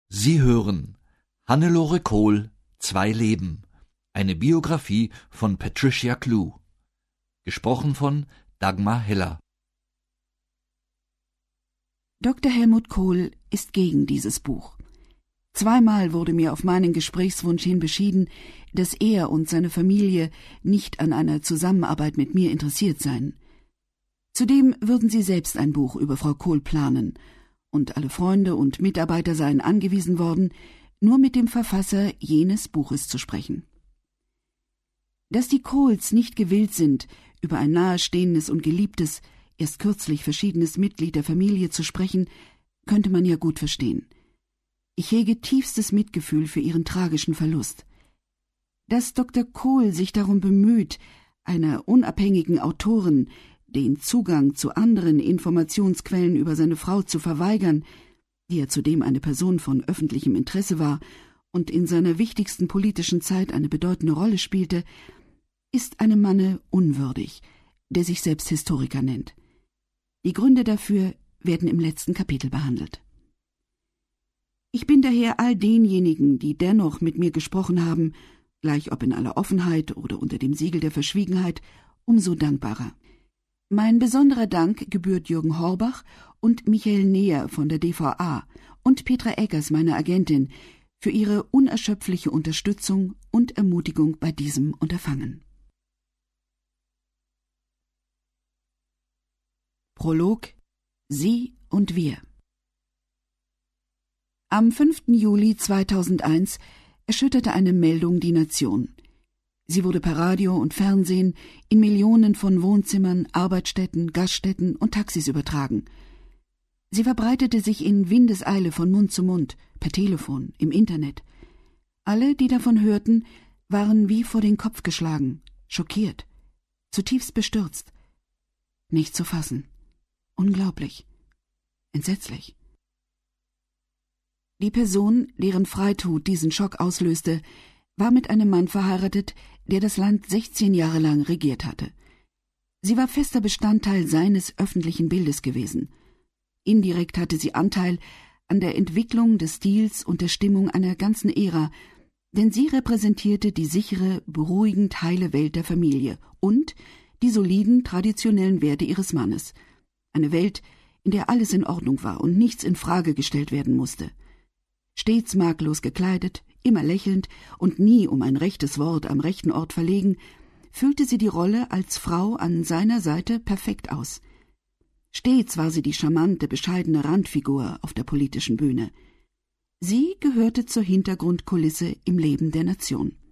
Sie hören Hannelore Kohl, 2 Leben, eine Biografie von Patricia Clue, gesprochen von Dagmar Heller. Dr. Helmut Kohl ist gegen dieses Buch. Zweimal wurde mir auf meinen Gesprächswunsch hin beschieden, dass er und seine Familie nicht an einer Zusammenarbeit mit mir interessiert seien. Zudem würden sie selbst ein Buch über Frau Kohl planen, und alle Freunde und Mitarbeiter seien angewiesen worden, nur mit dem Verfasser jenes Buches zu sprechen. Dass die Kohls nicht gewillt sind, über ein nahestehendes und geliebtes, erst kürzlich verschiedenes Mitglied der Familie zu sprechen, könnte man ja gut verstehen. Ich hege tiefstes Mitgefühl für ihren tragischen Verlust. Dass Dr. Kohl sich darum bemüht, einer unabhängigen Autorin den Zugang zu anderen Informationsquellen über seine Frau zu verweigern, die ja zudem eine Person von öffentlichem Interesse war und in seiner wichtigsten politischen Zeit eine bedeutende Rolle spielte, ist einem Manne unwürdig, der sich selbst Historiker nennt. Die Gründe dafür werden im letzten Kapitel behandelt. Ich bin daher all denjenigen, die dennoch mit mir gesprochen haben, gleich ob in aller Offenheit oder unter dem Siegel der Verschwiegenheit, umso dankbarer. Mein besonderer Dank gebührt Jürgen Horbach und Michael Neher von der DVA und Petra Eggers, meiner Agentin, für ihre unerschöpfliche Unterstützung und Ermutigung bei diesem Unterfangen. Prolog: Sie und wir. Am 5. Juli 2001 erschütterte eine Meldung die Nation. Sie wurde per Radio und Fernsehen in Millionen von Wohnzimmern, Arbeitsstätten, Gaststätten und Taxis übertragen. Sie verbreitete sich in Windeseile von Mund zu Mund, per Telefon, im Internet. Alle, die davon hörten, waren wie vor den Kopf geschlagen, schockiert, zutiefst bestürzt. Nicht zu fassen. Unglaublich. Entsetzlich. Die Person, deren Freitod diesen Schock auslöste, war mit einem Mann verheiratet, der das Land 16 Jahre lang regiert hatte. Sie war fester Bestandteil seines öffentlichen Bildes gewesen. Indirekt hatte sie Anteil an der Entwicklung des Stils und der Stimmung einer ganzen Ära, denn sie repräsentierte die sichere, beruhigend heile Welt der Familie und die soliden, traditionellen Werte ihres Mannes. Eine Welt, in der alles in Ordnung war und nichts in Frage gestellt werden musste. Stets makellos gekleidet, immer lächelnd und nie um ein rechtes Wort am rechten Ort verlegen, füllte sie die Rolle als Frau an seiner Seite perfekt aus. Stets war sie die charmante, bescheidene Randfigur auf der politischen Bühne. Sie gehörte zur Hintergrundkulisse im Leben der Nation.